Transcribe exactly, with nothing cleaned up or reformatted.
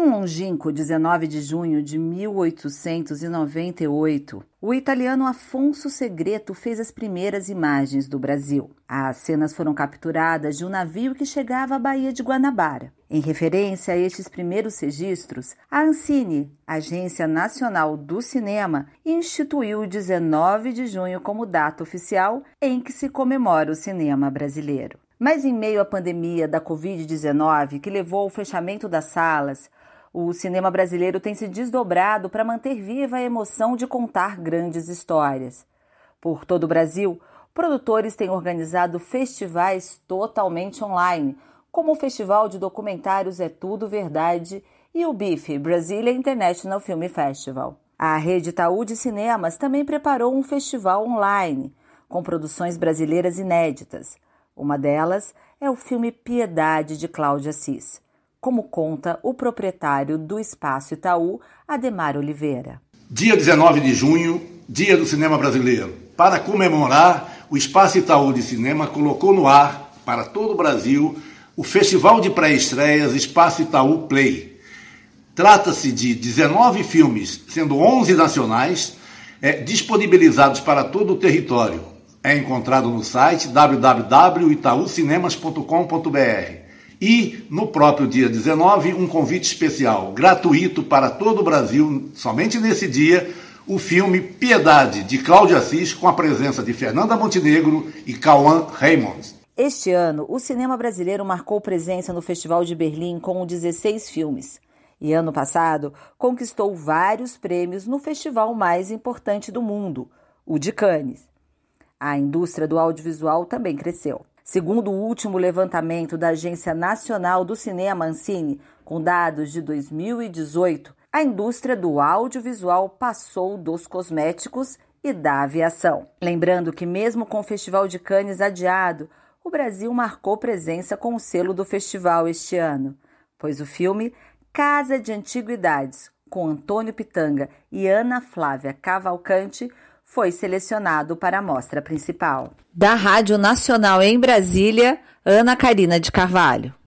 um longínquo dezenove de junho de mil oitocentos e noventa e oito, o italiano Afonso Segreto fez as primeiras imagens do Brasil. As cenas foram capturadas de um navio que chegava à Baía de Guanabara. Em referência a estes primeiros registros, a Ancine, Agência Nacional do Cinema, instituiu o dezenove de junho como data oficial em que se comemora o cinema brasileiro. Mas em meio à pandemia da covid dezenove, que levou ao fechamento das salas, o cinema brasileiro tem se desdobrado para manter viva a emoção de contar grandes histórias. Por todo o Brasil, produtores têm organizado festivais totalmente online, como o Festival de Documentários É Tudo Verdade e o B I F, Brasília International Film Festival. A Rede Itaú de Cinemas também preparou um festival online, com produções brasileiras inéditas. Uma delas é o filme Piedade, de Cláudio Assis, como conta o proprietário do Espaço Itaú, Ademar Oliveira. Dia dezenove de junho, Dia do Cinema Brasileiro. Para comemorar, o Espaço Itaú de Cinema colocou no ar, para todo o Brasil, o Festival de Pré-Estreias Espaço Itaú Play. Trata-se de dezenove filmes, sendo onze nacionais, é, disponibilizados para todo o território. É encontrado no site w w w ponto itaú cinemas ponto com ponto b r. E, no próprio dia dezenove, um convite especial, gratuito para todo o Brasil, somente nesse dia, o filme Piedade, de Cláudio Assis, com a presença de Fernanda Montenegro e Cauã Raymond. Este ano, o cinema brasileiro marcou presença no Festival de Berlim com dezesseis filmes. E ano passado, conquistou vários prêmios no festival mais importante do mundo, o de Cannes. A indústria do audiovisual também cresceu. Segundo o último levantamento da Agência Nacional do Cinema, Ancine, com dados de dois mil e dezoito, a indústria do audiovisual passou dos cosméticos e da aviação. Lembrando que mesmo com o Festival de Cannes adiado, o Brasil marcou presença com o selo do festival este ano, pois o filme Casa de Antiguidades, com Antônio Pitanga e Ana Flávia Cavalcante, foi selecionado para a mostra principal. Da Rádio Nacional em Brasília, Ana Carina de Carvalho.